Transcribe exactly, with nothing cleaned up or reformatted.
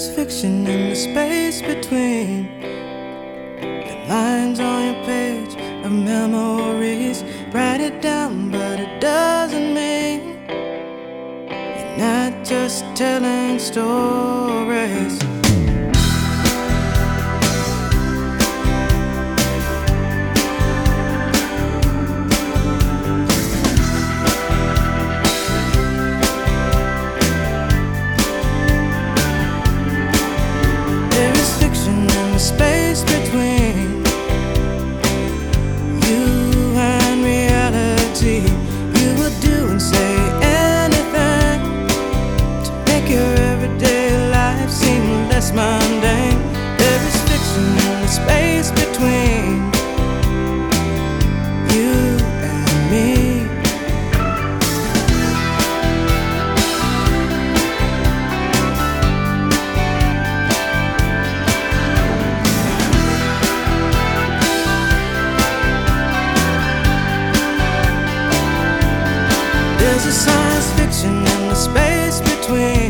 is fiction in the space between the lines on your page of memories. Write it down, but it doesn't mean you're not just telling stories. Space between you and reality. You would do and say anything to make your everyday life seem less mundane. There is fiction in the space between you and me. There's a science fiction in the space between